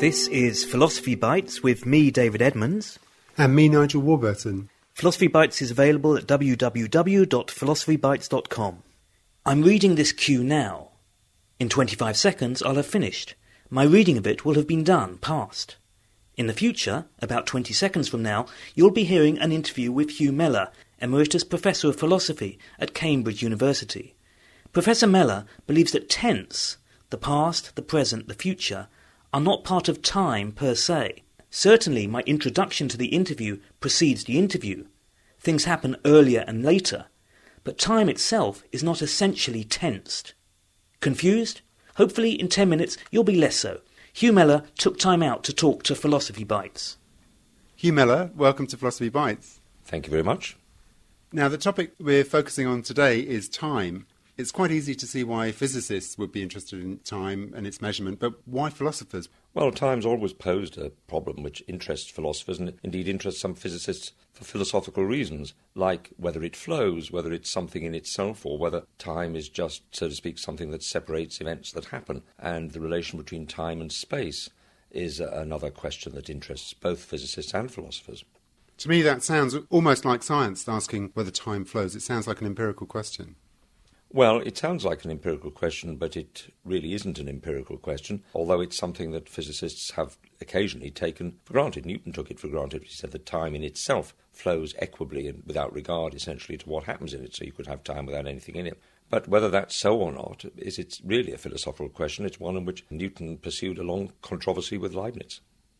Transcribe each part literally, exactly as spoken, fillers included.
This is Philosophy Bites with me, David Edmonds. And me, Nigel Warburton. Philosophy Bites is available at w w w dot philosophy bites dot com. I'm reading this cue now. In twenty-five seconds I'll have finished. My reading of it will have been done, past. In the future, about twenty seconds from now, you'll be hearing an interview with Hugh Mellor, Emeritus Professor of Philosophy at Cambridge University. Professor Mellor believes that tense, the past, the present, the future, are not part of time per se. Certainly my introduction to the interview precedes the interview. Things happen earlier and later, but time itself is not essentially tensed. Confused? Hopefully in ten minutes you'll be less so. Hugh Mellor took time out to talk to Philosophy Bites. Hugh Mellor, welcome to Philosophy Bites. Thank you very much. Now, the topic we're focusing on today is time. It's quite easy to see why physicists would be interested in time and its measurement, but why philosophers? Well, time's always posed a problem which interests philosophers and indeed interests some physicists for philosophical reasons, like whether it flows, whether it's something in itself, or whether time is just, so to speak, something that separates events that happen. And the relation between time and space is another question that interests both physicists and philosophers. To me, that sounds almost like science, asking whether time flows. It sounds like an empirical question. Well, it sounds like an empirical question, but it really isn't an empirical question, although it's something that physicists have occasionally taken for granted. Newton took it for granted. He said that time in itself flows equably and without regard, essentially, to what happens in it, so you could have time without anything in it. But whether that's so or not, is it's really a philosophical question. It's one in which Newton pursued a long controversy with Leibniz.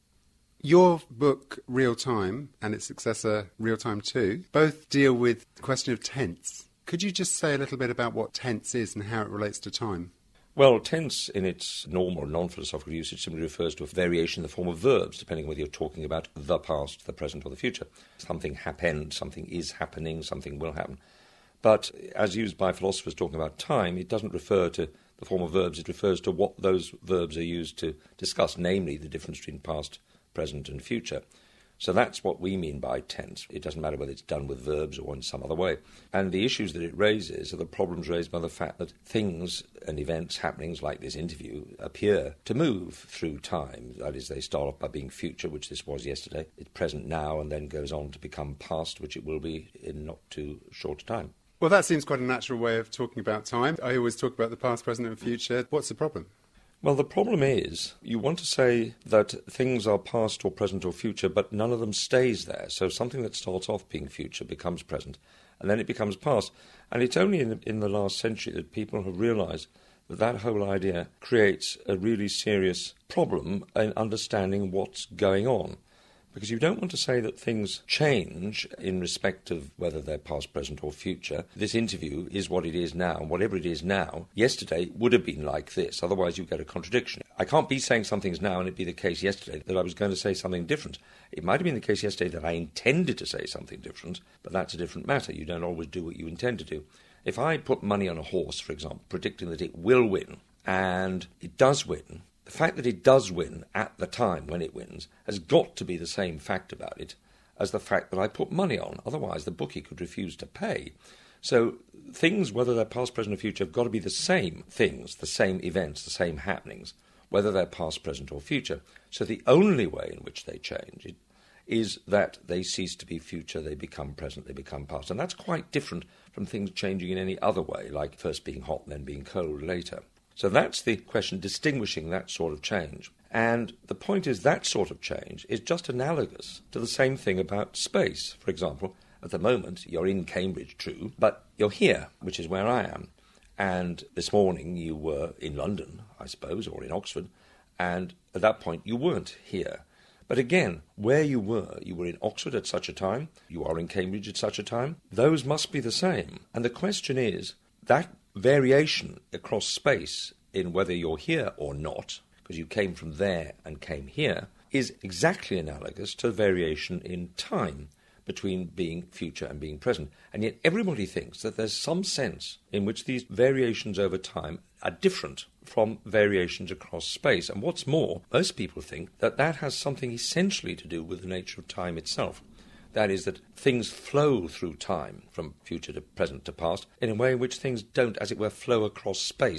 Your book, Real Time, and its successor, Real Time two, both deal with the question of tense. Could you just say a little bit about what tense is and how it relates to time? Well, tense in its normal, non-philosophical usage simply refers to a variation in the form of verbs, depending on whether you're talking about the past, the present, or the future. Something happened, something is happening, something will happen. But as used by philosophers talking about time, it doesn't refer to the form of verbs, it refers to what those verbs are used to discuss, namely the difference between past, present, and future. So that's what we mean by tense. It doesn't matter whether it's done with verbs or in some other way. And the issues that it raises are the problems raised by the fact that things and events, happenings like this interview, appear to move through time. That is, they start off by being future, which this was yesterday. It's present now and then goes on to become past, which it will be in not too short a time. Well, that seems quite a natural way of talking about time. I always talk about the past, present and future. What's the problem? Well, the problem is you want to say that things are past or present or future, but none of them stays there. So something that starts off being future becomes present, and then it becomes past. And it's only in, in the last century that people have realised that that whole idea creates a really serious problem in understanding what's going on. Because you don't want to say that things change in respect of whether they're past, present or future. This interview is what it is now, and whatever it is now, yesterday would have been like this. Otherwise you get a contradiction. I can't be saying something's now and it'd be the case yesterday that I was going to say something different. It might have been the case yesterday that I intended to say something different, but that's a different matter. You don't always do what you intend to do. If I put money on a horse, for example, predicting that it will win, and it does win, the fact that it does win at the time when it wins has got to be the same fact about it as the fact that I put money on. Otherwise, the bookie could refuse to pay. So things, whether they're past, present or future, have got to be the same things, the same events, the same happenings, whether they're past, present or future. So the only way in which they change it is that they cease to be future, they become present, they become past. And that's quite different from things changing in any other way, like first being hot, then being cold later. So that's the question, distinguishing that sort of change. And the point is that sort of change is just analogous to the same thing about space. For example, at the moment you're in Cambridge, true, but you're here, which is where I am. And this morning you were in London, I suppose, or in Oxford, and at that point you weren't here. But again, where you were, you were in Oxford at such a time, you are in Cambridge at such a time, those must be the same. And the question is, that variation across space in whether you're here or not, because you came from there and came here, is exactly analogous to the variation in time between being future and being present. And yet everybody thinks that there's some sense in which these variations over time are different from variations across space. And what's more, most people think that that has something essentially to do with the nature of time itself. That is, that things flow through time, from future to present to past, in a way in which things don't, as it were, flow across space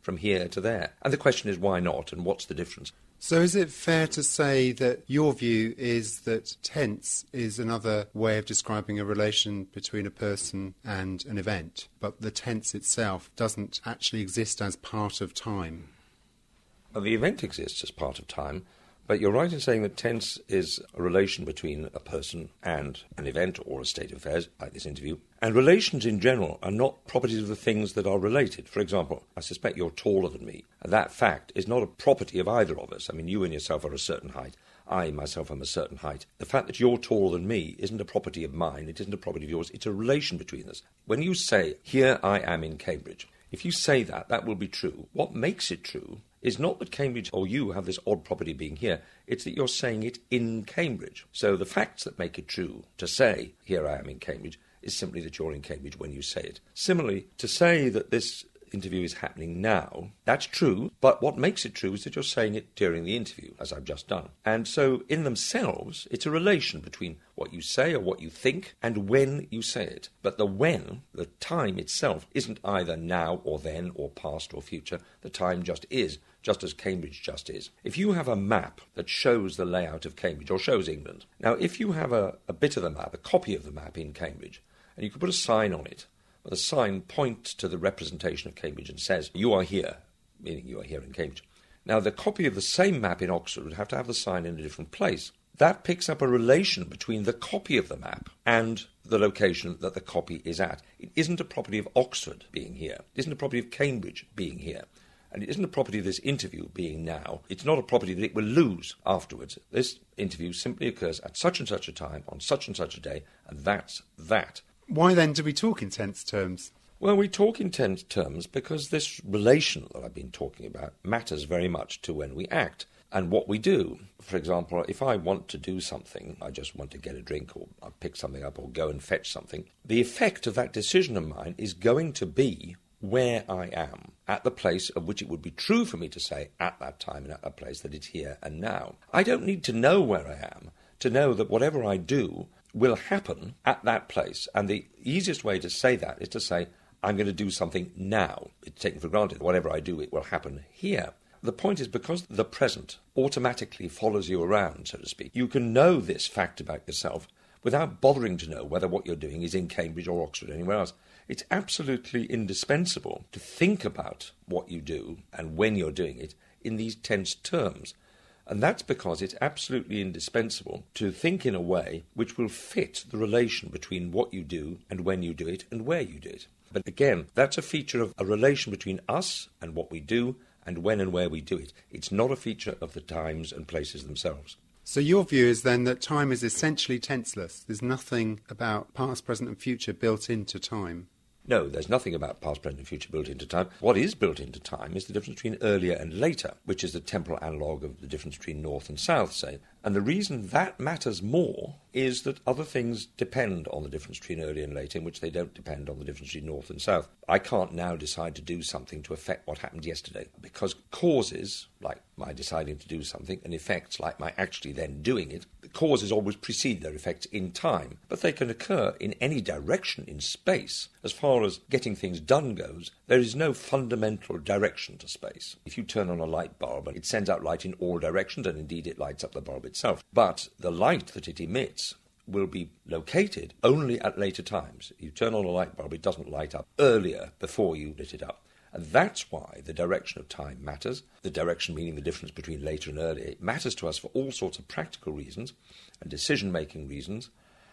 from here to there. And the question is, why not, and what's the difference? So is it fair to say that your view is that tense is another way of describing a relation between a person and an event, but the tense itself doesn't actually exist as part of time? Well, the event exists as part of time, but you're right in saying that tense is a relation between a person and an event or a state of affairs, like this interview. And relations in general are not properties of the things that are related. For example, I suspect you're taller than me, and that fact is not a property of either of us. I mean, you and yourself are a certain height. I, myself, am a certain height. The fact that you're taller than me isn't a property of mine. It isn't a property of yours. It's a relation between us. When you say, here I am in Cambridge, if you say that, that will be true. What makes it true is not that Cambridge or you have this odd property being here, it's that you're saying it in Cambridge. So the facts that make it true to say, here I am in Cambridge, is simply that you're in Cambridge when you say it. Similarly, to say that this interview is happening now, that's true, but what makes it true is that you're saying it during the interview, as I've just done. And so in themselves, it's a relation between what you say or what you think and when you say it. But the when, the time itself, isn't either now or then or past or future. The time just is, just as Cambridge just is. If you have a map that shows the layout of Cambridge or shows England, now if you have a, a bit of the map, a copy of the map in Cambridge, and you could put a sign on it, well, the sign points to the representation of Cambridge and says, you are here, meaning you are here in Cambridge. Now, the copy of the same map in Oxford would have to have the sign in a different place. That picks up a relation between the copy of the map and the location that the copy is at. It isn't a property of Oxford being here. It isn't a property of Cambridge being here. And it isn't a property of this interview being now. It's not a property that it will lose afterwards. This interview simply occurs at such and such a time, on such and such a day, and that's that. Why then do we talk in tense terms? Well, we talk in tense terms because this relation that I've been talking about matters very much to when we act and what we do. For example, if I want to do something, I just want to get a drink or I pick something up or go and fetch something, the effect of that decision of mine is going to be where I am, at the place of which it would be true for me to say at that time and at that place that it's here and now. I don't need to know where I am to know that whatever I do will happen at that place. And the easiest way to say that is to say, I'm going to do something now. It's taken for granted. Whatever I do, it will happen here. The point is, because the present automatically follows you around, so to speak, you can know this fact about yourself without bothering to know whether what you're doing is in Cambridge or Oxford or anywhere else. It's absolutely indispensable to think about what you do and when you're doing it in these tense terms. And that's because it's absolutely indispensable to think in a way which will fit the relation between what you do and when you do it and where you do it. But again, that's a feature of a relation between us and what we do and when and where we do it. It's not a feature of the times and places themselves. So your view is then that time is essentially tenseless. There's nothing about past, present and future built into time. No, there's nothing about past, present and future built into time. What is built into time is the difference between earlier and later, which is the temporal analogue of the difference between north and south, say. And the reason that matters more is that other things depend on the difference between earlier and later, in which they don't depend on the difference between north and south. I can't now decide to do something to affect what happened yesterday, because causes, like my deciding to do something, and effects, like my actually then doing it, the causes always precede their effects in time, but they can occur in any direction in space. As far as getting things done goes, there is no fundamental direction to space. If you turn on a light bulb, it sends out light in all directions, and indeed it lights up the bulb itself. But the light that it emits will be located only at later times. You turn on a light bulb, it doesn't light up earlier before you lit it up. And that's why the direction of time matters, the direction meaning the difference between later and earlier. It matters to us for all sorts of practical reasons and decision-making reasons,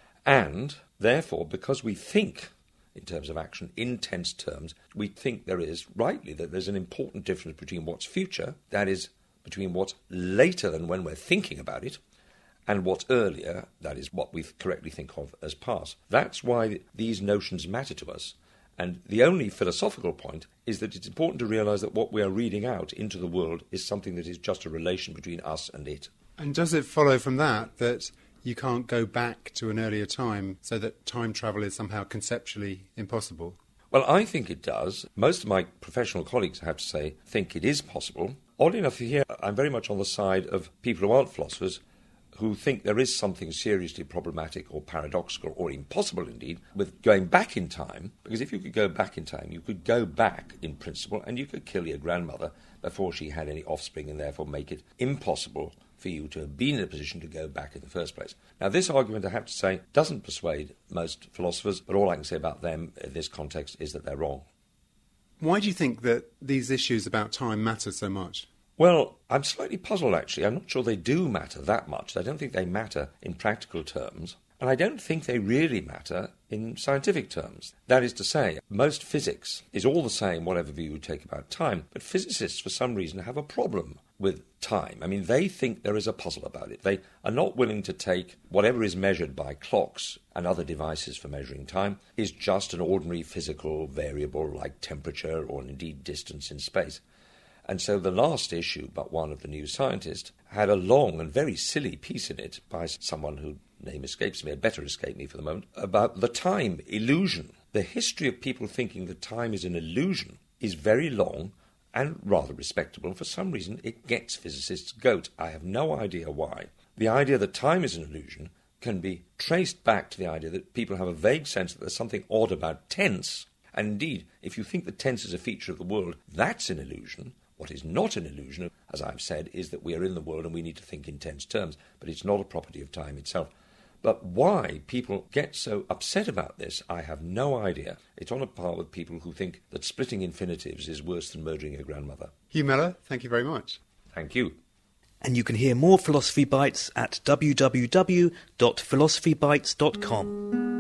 and therefore, because we think in terms of action, in tense terms, we think there is, rightly, that there's an important difference between what's future, that is, between what's later than when we're thinking about it, and what's earlier, that is, what we correctly think of as past. That's why these notions matter to us. And the only philosophical point is that it's important to realise that what we are reading out into the world is something that is just a relation between us and it. And does it follow from that that you can't go back to an earlier time, so that time travel is somehow conceptually impossible? Well, I think it does. Most of my professional colleagues, I have to say, think it is possible. Oddly enough, here I'm very much on the side of people who aren't philosophers, who think there is something seriously problematic or paradoxical or impossible indeed with going back in time, because if you could go back in time, you could go back in principle and you could kill your grandmother before she had any offspring and therefore make it impossible for you to have been in a position to go back in the first place. Now, this argument, I have to say, doesn't persuade most philosophers, but all I can say about them in this context is that they're wrong. Why do you think that these issues about time matter so much? Well, I'm slightly puzzled, actually. I'm not sure they do matter that much. I don't think they matter in practical terms. And I don't think they really matter in scientific terms. That is to say, most physics is all the same, whatever view you take about time. But physicists, for some reason, have a problem with time. I mean, they think there is a puzzle about it. They are not willing to take whatever is measured by clocks and other devices for measuring time is just an ordinary physical variable like temperature or indeed distance in space. And so the last issue, but one of the New Scientist, had a long and very silly piece in it by someone whose name escapes me, had better escape me for the moment, about the time illusion. The history of people thinking that time is an illusion is very long and rather respectable. For some reason, it gets physicists' goat. I have no idea why. The idea that time is an illusion can be traced back to the idea that people have a vague sense that there's something odd about tense. And indeed, if you think that tense is a feature of the world, that's an illusion. What is not an illusion, as I've said, is that we are in the world and we need to think in tense terms, but it's not a property of time itself. But why people get so upset about this, I have no idea. It's on a par with people who think that splitting infinitives is worse than murdering your grandmother. Hugh Mellor, thank you very much. Thank you. And you can hear more Philosophy Bites at w w w dot philosophy bites dot com.